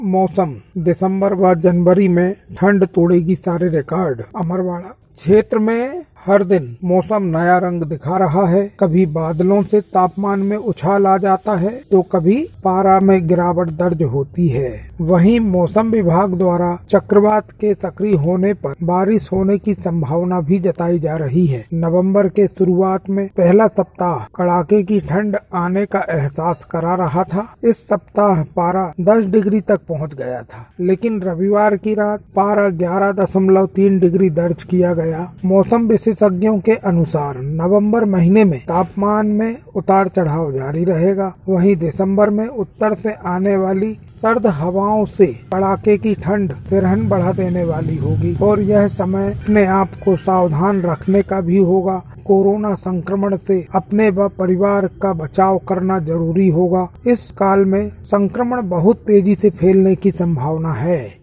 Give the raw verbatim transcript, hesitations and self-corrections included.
मौसम दिसंबर व जनवरी में ठंड तोड़ेगी सारे रिकॉर्ड। अमरवाड़ा क्षेत्र में हर दिन मौसम नया रंग दिखा रहा है। कभी बादलों से तापमान में उछाल आ जाता है तो कभी पारा में गिरावट दर्ज होती है। वहीं मौसम विभाग द्वारा चक्रवात के सक्रिय होने पर बारिश होने की संभावना भी जताई जा रही है। नवंबर के शुरुआत में पहला सप्ताह कड़ाके की ठंड आने का एहसास करा रहा था। इस सप्ताह पारा दस डिग्री तक पहुंच गया था, लेकिन रविवार की रात पारा ग्यारह दशमलव तीन डिग्री दर्ज किया गया। मौसम विशेषज्ञों के अनुसार नवंबर महीने में तापमान में उतार चढ़ाव जारी रहेगा। वहीं दिसंबर में उत्तर से आने वाली सर्द हवाओं से कड़ाके की ठंड सिरहन बढ़ा देने वाली होगी और यह समय अपने आप को सावधान रखने का भी होगा। कोरोना संक्रमण से अपने व परिवार का बचाव करना जरूरी होगा। इस काल में संक्रमण बहुत तेजी से फैलने की संभावना है।